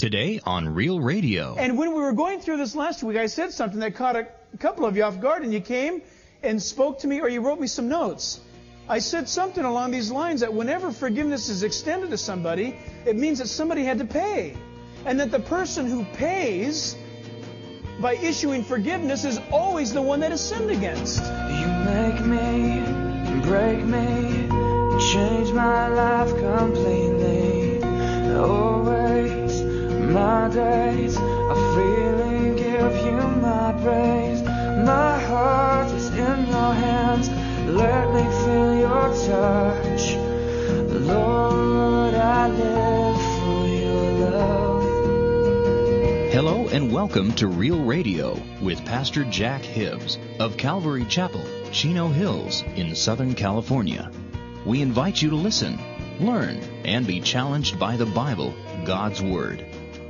Today on Real Radio. And when we were going through this last week, I said something that caught a couple of you off guard, and you came and spoke to me, or you wrote me some notes. I said something along these lines that whenever forgiveness is extended to somebody, it means that somebody had to pay. And that the person who pays by issuing forgiveness is always the one that is sinned against. You make me, break me, change my life completely. Always my days I freely give you my praise. My heart is in your hands. Let me feel your touch. Lord, I live for your love. Hello and welcome to Real Radio with Pastor Jack Hibbs of Calvary Chapel, Chino Hills in Southern California. We invite you to listen, learn, and be challenged by the Bible, God's Word.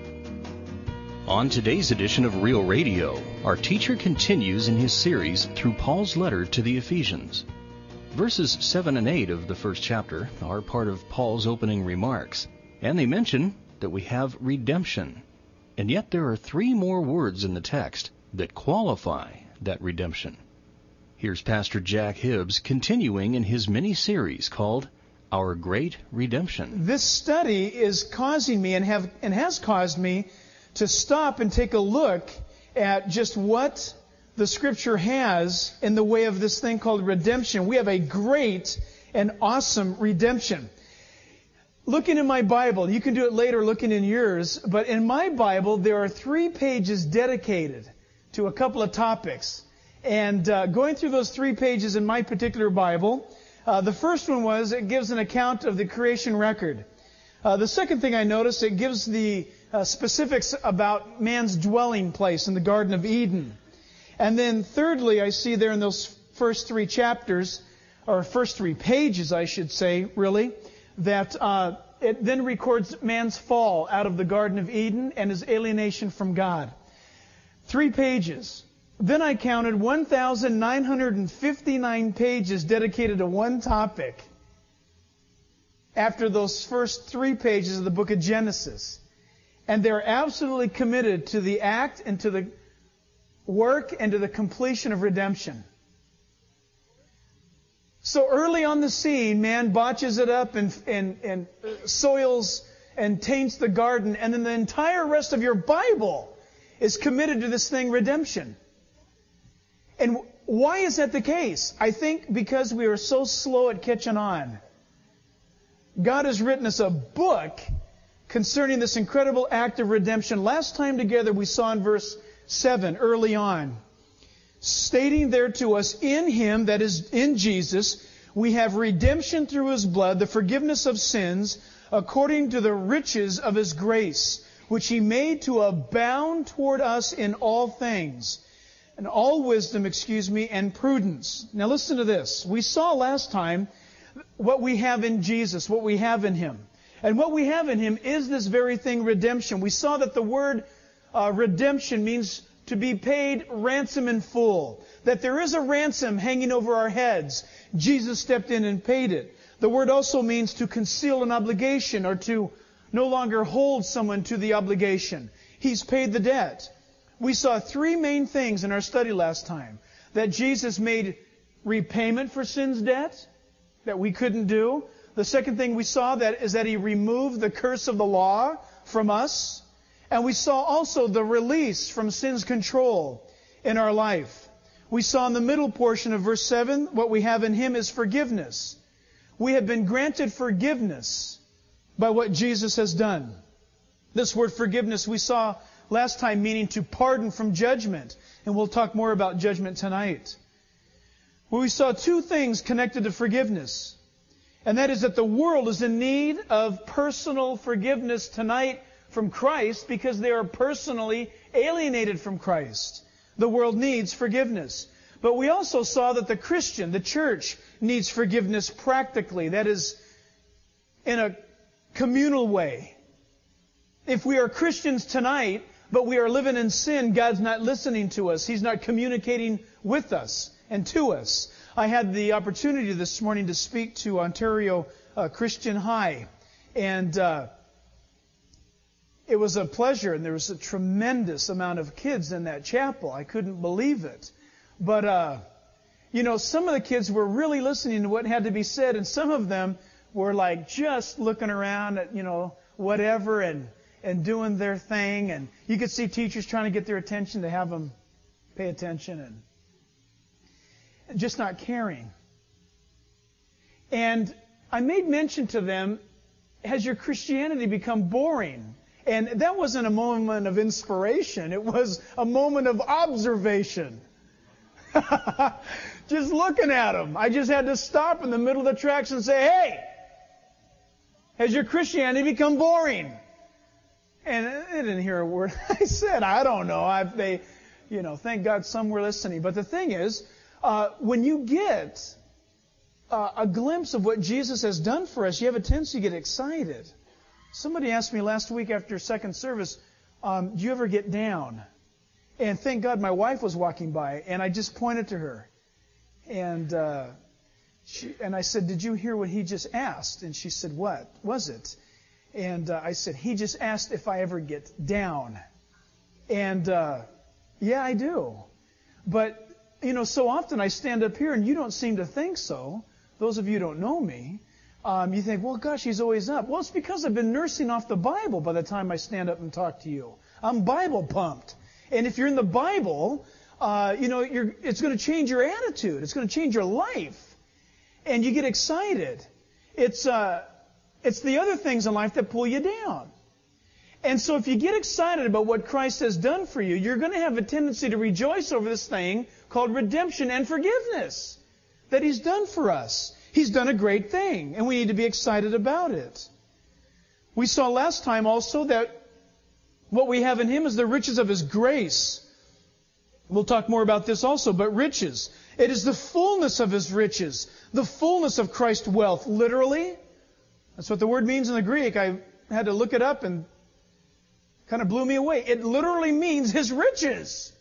On today's edition of Real Radio, our teacher continues in his series through Paul's letter to the Ephesians. Verses 7 and 8 of the first chapter are part of Paul's opening remarks, and they mention that we have redemption. And yet there are three more words in the text that qualify that redemption. Here's Pastor Jack Hibbs continuing in his mini-series called Our Great Redemption. This study is causing me and has caused me to stop and take a look at just what the Scripture has in the way of this thing called redemption. We have a great and awesome redemption. Looking in my Bible, you can do it later looking in yours, but in my Bible there are 3 pages dedicated to a couple of topics. And going through those 3 pages in my particular Bible, the first one was it gives an account of the creation record. The second thing I noticed, it gives the specifics about man's dwelling place in the Garden of Eden. And then thirdly, I see there in those first 3 chapters, or first 3 pages, I should say, really, that it then records man's fall out of the Garden of Eden and his alienation from God. 3 pages. Then I counted 1,959 pages dedicated to one topic after those first 3 pages of the book of Genesis. And they're absolutely committed to the act and to the work and to the completion of redemption. So early on the scene, man botches it up and soils and taints the garden, and then the entire rest of your Bible is committed to this thing, redemption. And why is that the case? I think because we are so slow at catching on. God has written us a book concerning this incredible act of redemption. Last time together we saw in verse 7 early on, stating there to us, in Him, that is in Jesus, we have redemption through His blood, the forgiveness of sins, according to the riches of His grace, which He made to abound toward us in all things, and all wisdom, and prudence. Now listen to this. We saw last time what we have in Jesus, what we have in Him. And what we have in Him is this very thing, redemption. We saw that the word redemption means to be paid ransom in full. That there is a ransom hanging over our heads. Jesus stepped in and paid it. The word also means to conceal an obligation or to no longer hold someone to the obligation. He's paid the debt. We saw 3 main things in our study last time. That Jesus made repayment for sin's debt that we couldn't do. The second thing we saw is that He removed the curse of the law from us. And we saw also the release from sin's control in our life. We saw in the middle portion of verse 7, what we have in Him is forgiveness. We have been granted forgiveness by what Jesus has done. This word forgiveness we saw last time meaning to pardon from judgment. And we'll talk more about judgment tonight. Well, we saw 2 things connected to forgiveness. And that is that the world is in need of personal forgiveness tonight from Christ because they are personally alienated from Christ. The world needs forgiveness. But we also saw that the Christian, the church, needs forgiveness practically. That is, in a communal way. If we are Christians tonight, but we are living in sin, God's not listening to us. He's not communicating with us and to us. I had the opportunity this morning to speak to Ontario Christian High. And it was a pleasure, and there was a tremendous amount of kids in that chapel. I couldn't believe it. But, some of the kids were really listening to what had to be said, and some of them were like just looking around at, whatever and doing their thing. And you could see teachers trying to get their attention to have them pay attention and just not caring. And I made mention to them, has your Christianity become boring? And that wasn't a moment of inspiration. It was a moment of observation. Just looking at them. I just had to stop in the middle of the tracks and say, hey, has your Christianity become boring? And they didn't hear a word I said. I don't know. Thank God some were listening. But the thing is, when you get a glimpse of what Jesus has done for us, you have a tendency to get excited. Somebody asked me last week after second service, do you ever get down? And thank God my wife was walking by, and I just pointed to her. And I said, did you hear what he just asked? And she said, what was it? And I said, he just asked if I ever get down. And yeah, I do. But, so often I stand up here and you don't seem to think so. Those of you who don't know me, you think, well, gosh, he's always up. Well, it's because I've been nursing off the Bible by the time I stand up and talk to you. I'm Bible pumped. And if you're in the Bible, it's going to change your attitude. It's going to change your life. And you get excited. It's the other things in life that pull you down. And so if you get excited about what Christ has done for you, you're going to have a tendency to rejoice over this thing called redemption and forgiveness that He's done for us. He's done a great thing, and we need to be excited about it. We saw last time also that what we have in Him is the riches of His grace. We'll talk more about this also, but riches. It is the fullness of His riches, the fullness of Christ's wealth. Literally, that's what the word means in the Greek. I had to look it up and kind of blew me away. It literally means His riches.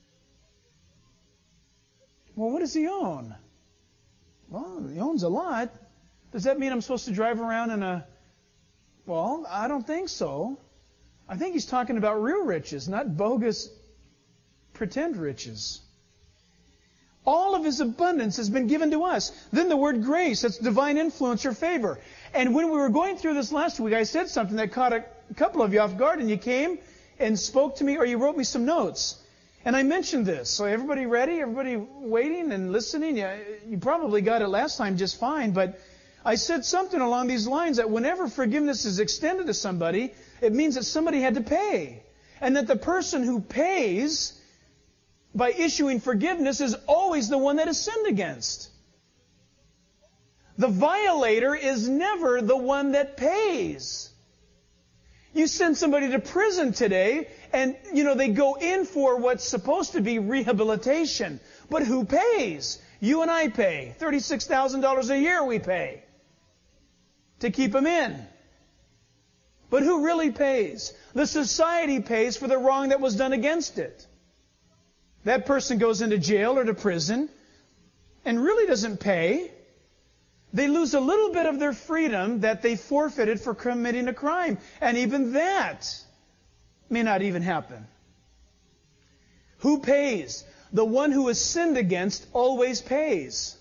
Well, what does He own? Well, He owns a lot. Does that mean I'm supposed to drive around in a... Well, I don't think so. I think He's talking about real riches, not bogus pretend riches. All of His abundance has been given to us. Then the word grace, that's divine influence or favor. And when we were going through this last week, I said something that caught a couple of you off guard, and you came and spoke to me, or you wrote me some notes. And I mentioned this. So everybody ready? Everybody waiting and listening? You probably got it last time just fine, but I said something along these lines that whenever forgiveness is extended to somebody, it means that somebody had to pay. And that the person who pays by issuing forgiveness is always the one that is sinned against. The violator is never the one that pays. You send somebody to prison today and, they go in for what's supposed to be rehabilitation. But who pays? You and I pay. $36,000 a year we pay to keep them in. But who really pays? The society pays for the wrong that was done against it. That person goes into jail or to prison and really doesn't pay. They lose a little bit of their freedom that they forfeited for committing a crime. And even that may not even happen. Who pays? The one who is sinned against always pays.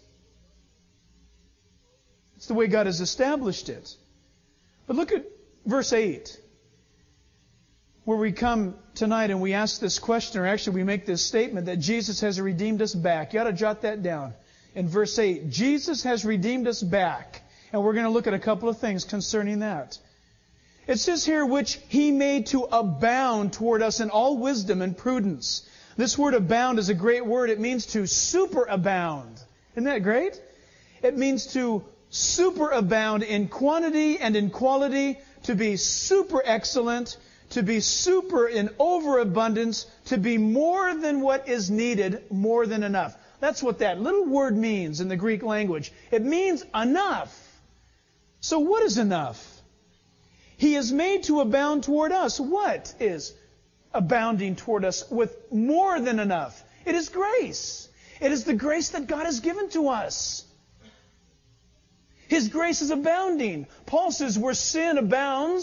It's the way God has established it. But look at verse 8. Where we come tonight and we ask this question, or actually we make this statement that Jesus has redeemed us back. You ought to jot that down. In verse 8, Jesus has redeemed us back. And we're going to look at a couple of things concerning that. It says here, which He made to abound toward us in all wisdom and prudence. This word abound is a great word. It means to superabound. Isn't that great? It means to superabound in quantity and in quality, to be super excellent, to be super in overabundance, to be more than what is needed, more than enough. That's what that little word means in the Greek language. It means enough. So what is enough? He is made to abound toward us. What is abounding toward us with more than enough? It is grace. It is the grace that God has given to us. His grace is abounding. Paul says where sin abounds,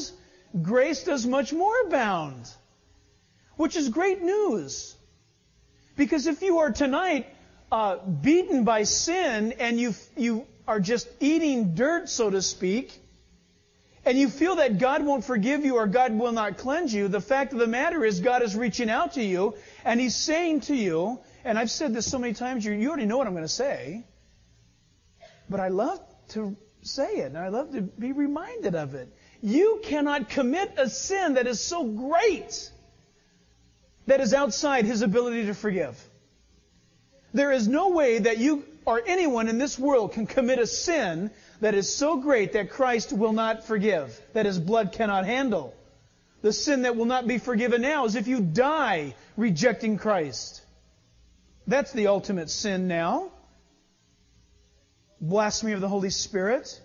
grace does much more abound. Which is great news. Because if you are tonight beaten by sin and you are just eating dirt, so to speak, and you feel that God won't forgive you or God will not cleanse you, the fact of the matter is God is reaching out to you and He's saying to you, and I've said this so many times, you already know what I'm going to say, but I love to say it and I love to be reminded of it. You cannot commit a sin that is so great that is outside His ability to forgive. There is no way that you or anyone in this world can commit a sin that is so great that Christ will not forgive, that His blood cannot handle. The sin that will not be forgiven now is if you die rejecting Christ. That's the ultimate sin now. Blasphemy of the Holy Spirit.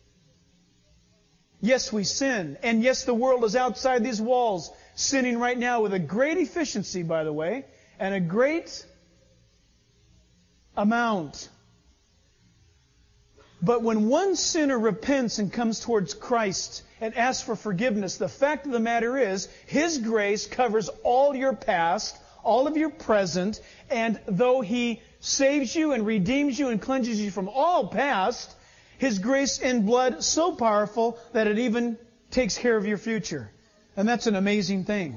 Yes, we sin. And yes, the world is outside these walls, sinning right now with a great efficiency, by the way, and a great amount. But when one sinner repents and comes towards Christ and asks for forgiveness, the fact of the matter is, His grace covers all your past, all of your present, and though He saves you and redeems you and cleanses you from all past, His grace in blood so powerful that it even takes care of your future. And that's an amazing thing.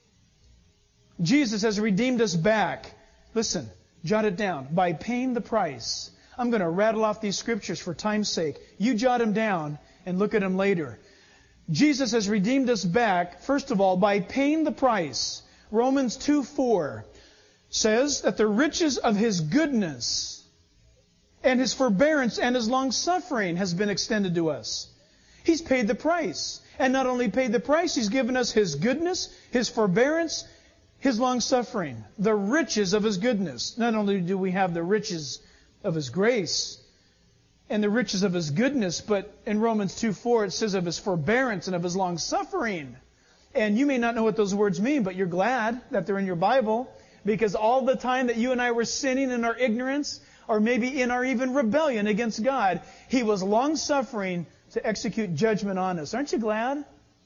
Jesus has redeemed us back. Listen, jot it down. By paying the price. I'm going to rattle off these scriptures for time's sake. You jot them down and look at them later. Jesus has redeemed us back, first of all, by paying the price. Romans 2:4 says that the riches of His goodness and His forbearance and His long-suffering has been extended to us. He's paid the price. And not only paid the price, He's given us His goodness, His forbearance, His long-suffering. The riches of His goodness. Not only do we have the riches of His grace and the riches of His goodness, but in Romans 2:4 it says of His forbearance and of His long-suffering. And you may not know what those words mean, but you're glad that they're in your Bible, because all the time that you and I were sinning in our ignorance, or maybe in our even rebellion against God, He was long-suffering to execute judgment on us. Aren't you glad?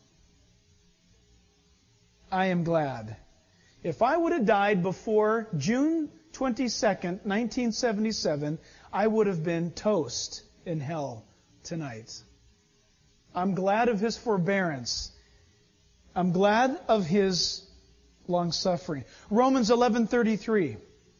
I am glad. If I would have died before June 22nd, 1977, I would have been toast in hell tonight. I'm glad of His forbearance. I'm glad of His long-suffering. Romans 11:33.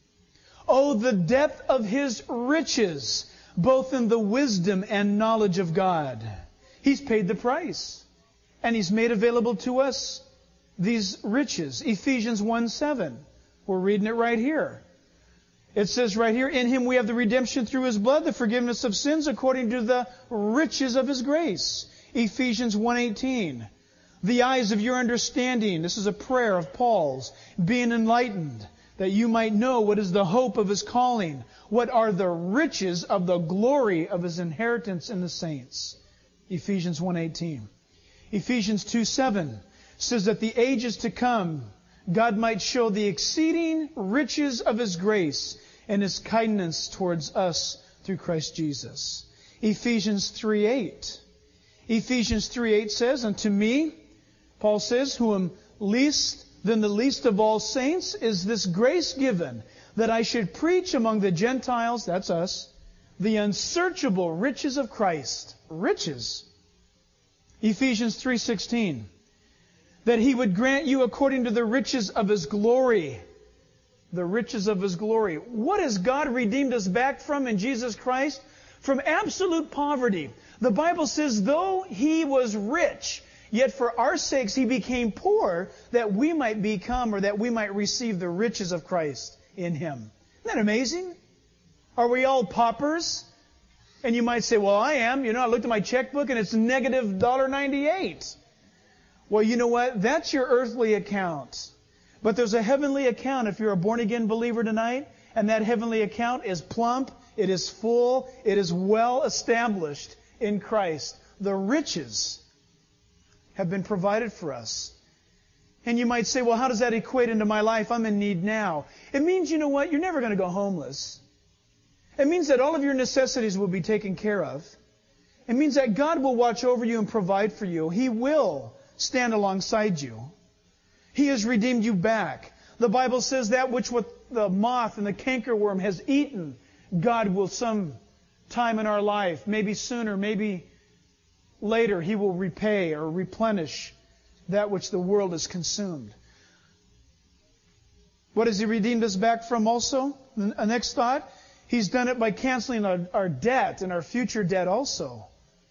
Oh, the depth of His riches, both in the wisdom and knowledge of God. He's paid the price. And He's made available to us these riches. Ephesians 1:7. We're reading it right here. It says right here, in Him we have the redemption through His blood, the forgiveness of sins according to the riches of His grace. Ephesians 1:18. The eyes of your understanding, this is a prayer of Paul's, being enlightened, that you might know what is the hope of His calling, what are the riches of the glory of His inheritance in the saints. Ephesians 1:18. Ephesians 2:7 says that the ages to come, God might show the exceeding riches of His grace and His kindness towards us through Christ Jesus. Ephesians 3:8. Ephesians 3:8 says, unto me, Paul says, who am least than the least of all saints, is this grace given, that I should preach among the Gentiles, that's us, the unsearchable riches of Christ. Riches. Ephesians 3:16. That He would grant you according to the riches of His glory. The riches of His glory. What has God redeemed us back from in Jesus Christ? From absolute poverty. The Bible says, though He was rich, yet for our sakes He became poor, that we might become, or that we might receive the riches of Christ in Him. Isn't that amazing? Are we all paupers? And you might say, well, I am. You know, I looked at my checkbook and it's negative $1.98. Well, you know what? That's your earthly account. But there's a heavenly account if you're a born-again believer tonight, and that heavenly account is plump, it is full, it is well established in Christ. The riches have been provided for us. And you might say, well, how does that equate into my life? I'm in need now. It means, you know what? You're never going to go homeless. It means that all of your necessities will be taken care of. It means that God will watch over you and provide for you. He will stand alongside you. He has redeemed you back. The Bible says that which what the moth and the cankerworm has eaten, God will some time in our life, maybe sooner, maybe later, He will repay or replenish that which the world has consumed. What has He redeemed us back from also? The next thought, He's done it by canceling our debt and our future debt also.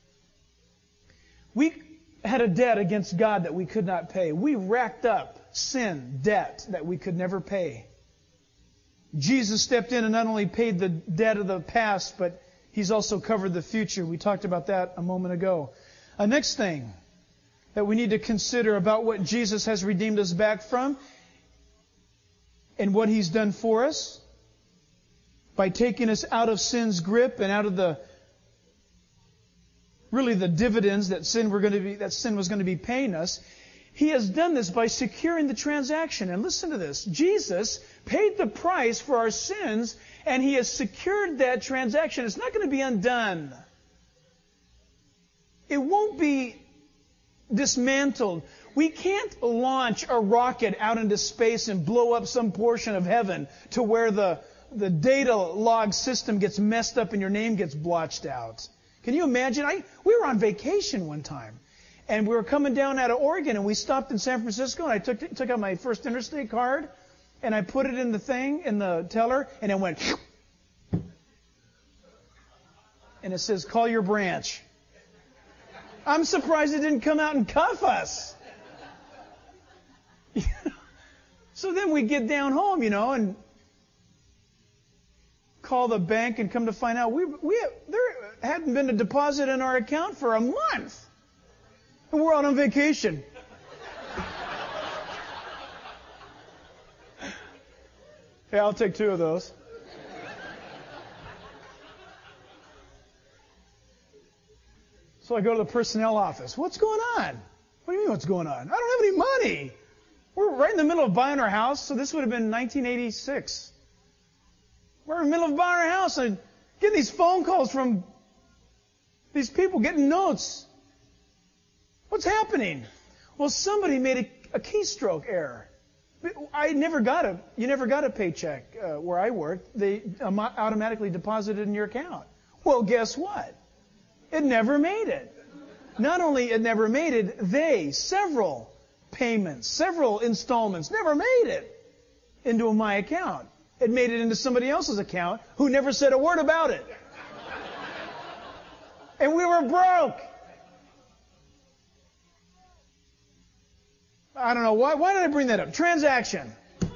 We had a debt against God that we could not pay. We racked up sin, debt that we could never pay. Jesus stepped in and not only paid the debt of the past, but He's also covered the future. We talked about that a moment ago. A next thing that we need to consider about what Jesus has redeemed us back from and what He's done for us by taking us out of sin's grip and out of the dividends that sin was going to be paying us. He has done this by securing the transaction. And listen to this. Jesus paid the price for our sins, and He has secured that transaction. It's not going to be undone. It won't be dismantled. We can't launch a rocket out into space and blow up some portion of heaven to where the data log system gets messed up and your name gets blotched out. Can you imagine? We were on vacation one time, and we were coming down out of Oregon, and we stopped in San Francisco, and I took out my first interstate card, and I put it in the teller, and it went, and it says, "Call your branch." I'm surprised it didn't come out and cuff us. So then we get down home, and call the bank and come to find out there hadn't been a deposit in our account for a month. And we're out on vacation. Hey, I'll take 2 of those. So I go to the personnel office. What's going on? What do you mean what's going on? I don't have any money. We're right in the middle of buying our house, so this would have been 1986. We're in the middle of buying our house and getting these phone calls from these people getting notes. What's happening? Well, somebody made a keystroke error. You never got a paycheck where I worked. They automatically deposited in your account. Well, guess what? It never made it. Not only it never made it, several payments, several installments, never made it into my account. It made it into somebody else's account who never said a word about it. And we were broke. I don't know. Why did I bring that up? Transaction.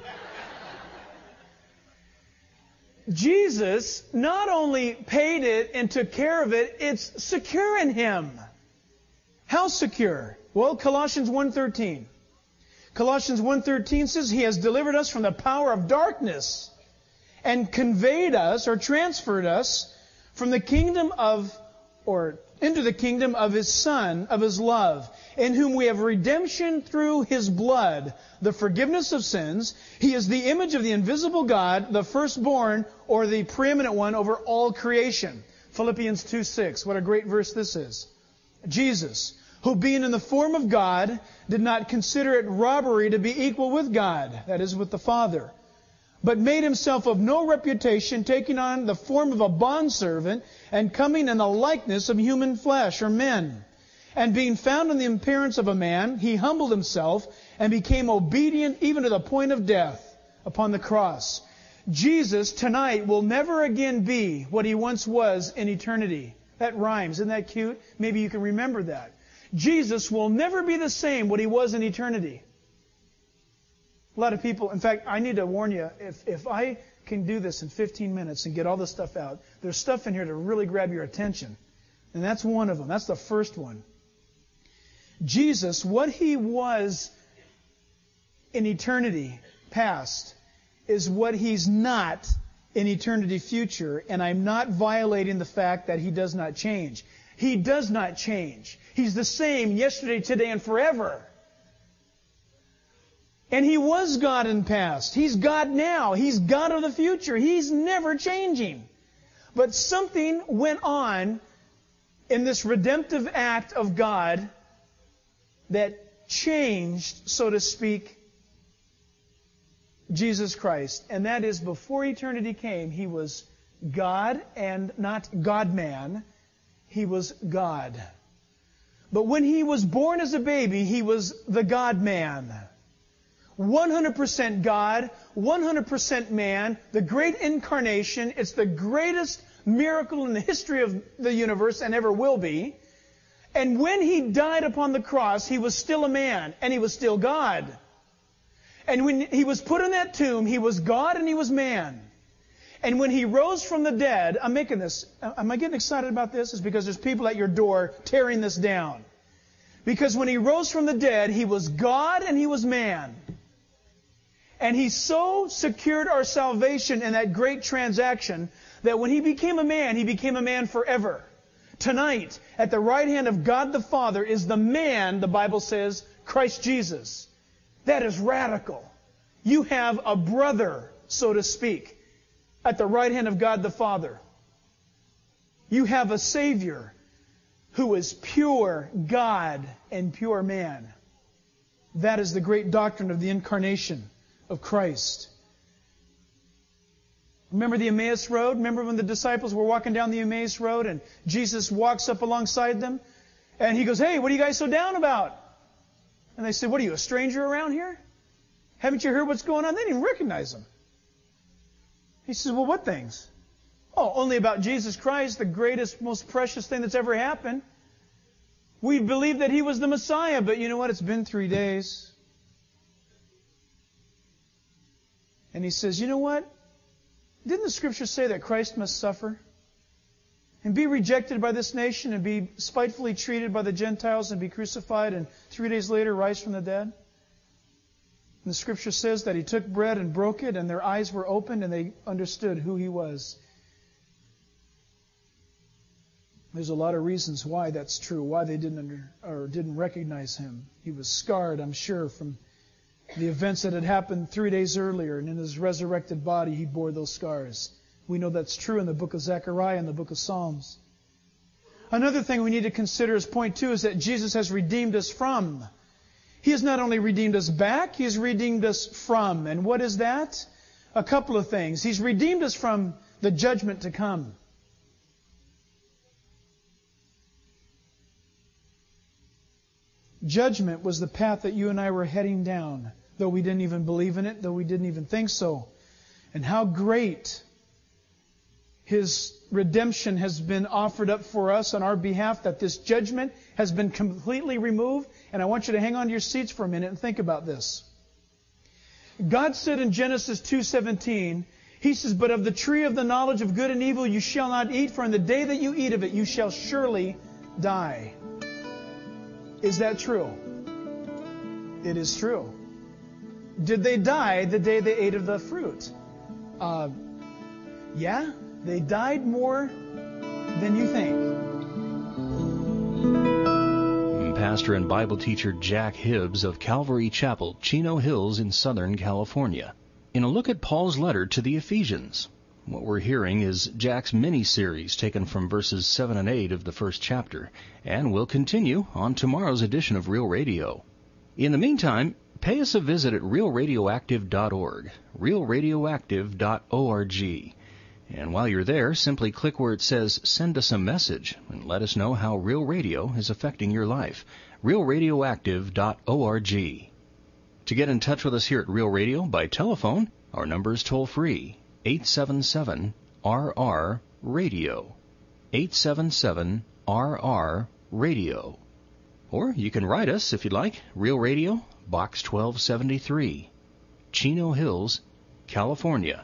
Jesus not only paid it and took care of it, it's secure in Him. How secure? Well, Colossians 1:13. Colossians 1:13 says, He has delivered us from the power of darkness and conveyed us or transferred us from the kingdom of, or into the kingdom of His Son, of His love, in whom we have redemption through His blood, the forgiveness of sins. He is the image of the invisible God, the firstborn, or the preeminent one over all creation. Philippians 2:6. What a great verse this is. Jesus, who being in the form of God, did not consider it robbery to be equal with God, that is, with the Father, but made Himself of no reputation, taking on the form of a bondservant, and coming in the likeness of human flesh, or men. And being found in the appearance of a man, He humbled Himself, and became obedient even to the point of death upon the cross. Jesus tonight will never again be what He once was in eternity. That rhymes. Isn't that cute? Maybe you can remember that. Jesus will never be the same what He was in eternity. A lot of people, in fact, I need to warn you, if I can do this in 15 minutes and get all this stuff out, there's stuff in here to really grab your attention. And that's one of them. That's the first one. Jesus, what He was in eternity past, is what He's not in eternity future. And I'm not violating the fact that He does not change. He does not change. He's the same yesterday, today, and forever. And He was God in the past. He's God now. He's God of the future. He's never changing. But something went on in this redemptive act of God that changed, so to speak, Jesus Christ. And that is, before eternity came, He was God and not God-man. He was God. But when He was born as a baby, He was the God-man. 100% God, 100% man, the great incarnation. It's the greatest miracle in the history of the universe and ever will be. And when He died upon the cross, He was still a man and He was still God. And when He was put in that tomb, He was God and He was man. And when He rose from the dead, am I getting excited about this? It's because there's people at your door tearing this down. Because when He rose from the dead, He was God and He was man. And He so secured our salvation in that great transaction that when He became a man forever. Tonight, at the right hand of God the Father is the man, the Bible says, Christ Jesus. That is radical. You have a brother, so to speak, at the right hand of God the Father. You have a Savior who is pure God and pure man. That is the great doctrine of the incarnation of Christ. Remember the Emmaus Road? Remember when the disciples were walking down the Emmaus Road and Jesus walks up alongside them and He goes, "Hey, what are you guys so down about?" And they said, "What are you, a stranger around here? Haven't you heard what's going on?" They didn't even recognize Him. He says, "Well, what things?" "Oh, only about Jesus Christ, the greatest, most precious thing that's ever happened. We believed that He was the Messiah, but you know what? It's been 3 days." And He says, "You know what? Didn't the Scripture say that Christ must suffer and be rejected by this nation and be spitefully treated by the Gentiles and be crucified and 3 days later rise from the dead?" And the Scripture says that He took bread and broke it and their eyes were opened and they understood who He was. There's a lot of reasons why that's true, why they didn't recognize Him. He was scarred, I'm sure, from the events that had happened 3 days earlier, and in His resurrected body He bore those scars. We know that's true in the book of Zechariah and the book of Psalms. Another thing we need to consider as point 2 is that Jesus has redeemed us from. He has not only redeemed us back, He has redeemed us from. And what is that? A couple of things. He's redeemed us from the judgment to come. Judgment was the path that you and I were heading down, though we didn't even believe in it, though we didn't even think so. And how great His redemption has been offered up for us on our behalf, that this judgment has been completely removed. And I want you to hang on to your seats for a minute and think about this. God said in Genesis 2:17, He says, "But of the tree of the knowledge of good and evil you shall not eat, for in the day that you eat of it you shall surely die." Is that true? It is true. Did they die the day they ate of the fruit? Yeah, they died more than you think. Pastor and Bible teacher Jack Hibbs of Calvary Chapel, Chino Hills in Southern California. In a look at Paul's letter to the Ephesians. What we're hearing is Jack's mini-series taken from verses 7 and 8 of the first chapter, and will continue on tomorrow's edition of Real Radio. In the meantime, pay us a visit at realradioactive.org, realradioactive.org. And while you're there, simply click where it says Send Us a Message and let us know how Real Radio is affecting your life, realradioactive.org. To get in touch with us here at Real Radio by telephone, our number is toll-free, 877-RR-RADIO, 877-RR-RADIO. Or you can write us, if you'd like, Real Radio, Box 1273, Chino Hills, California,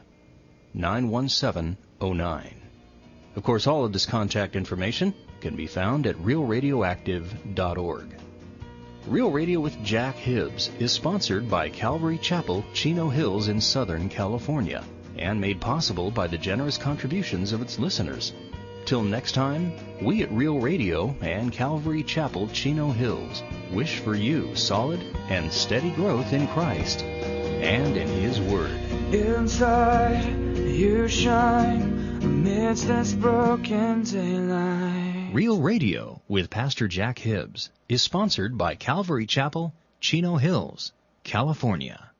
91709. Of course, all of this contact information can be found at realradioactive.org. Real Radio with Jack Hibbs is sponsored by Calvary Chapel, Chino Hills in Southern California, and made possible by the generous contributions of its listeners. Till next time, we at Real Radio and Calvary Chapel, Chino Hills wish for you solid and steady growth in Christ and in His Word. Inside, you shine amidst this broken daylight. Real Radio with Pastor Jack Hibbs is sponsored by Calvary Chapel, Chino Hills, California.